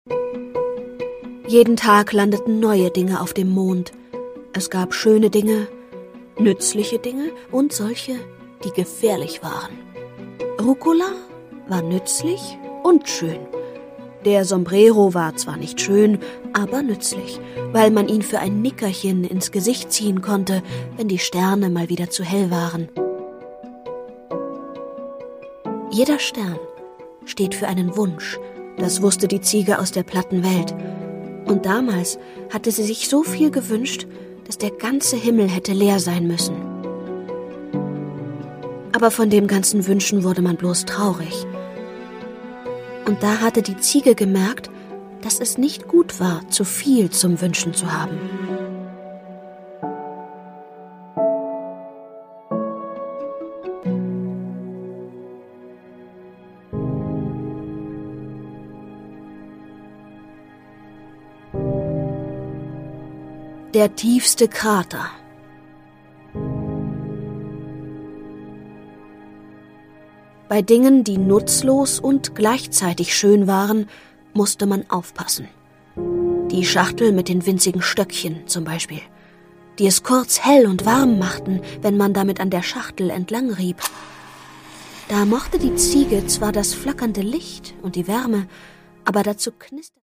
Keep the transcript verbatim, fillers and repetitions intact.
Jeden Tag landeten neue Dinge auf dem Mond. Es gab schöne Dinge, nützliche Dinge und solche, die gefährlich waren. Rucola war nützlich und schön. Der Sombrero war zwar nicht schön, aber nützlich, weil man ihn für ein Nickerchen ins Gesicht ziehen konnte, wenn die Sterne mal wieder zu hell waren. Jeder Stern steht für einen Wunsch, das wusste die Ziege aus der platten Welt. Und damals hatte sie sich so viel gewünscht, dass der ganze Himmel hätte leer sein müssen. Aber von dem ganzen Wünschen wurde man bloß traurig. Und da hatte die Ziege gemerkt, dass es nicht gut war, zu viel zum Wünschen zu haben. Der tiefste Krater. Bei Dingen, die nutzlos und gleichzeitig schön waren, musste man aufpassen. Die Schachtel mit den winzigen Stöckchen zum Beispiel, die es kurz hell und warm machten, wenn man damit an der Schachtel entlang rieb. Da mochte die Ziege zwar das flackernde Licht und die Wärme, aber dazu knisterte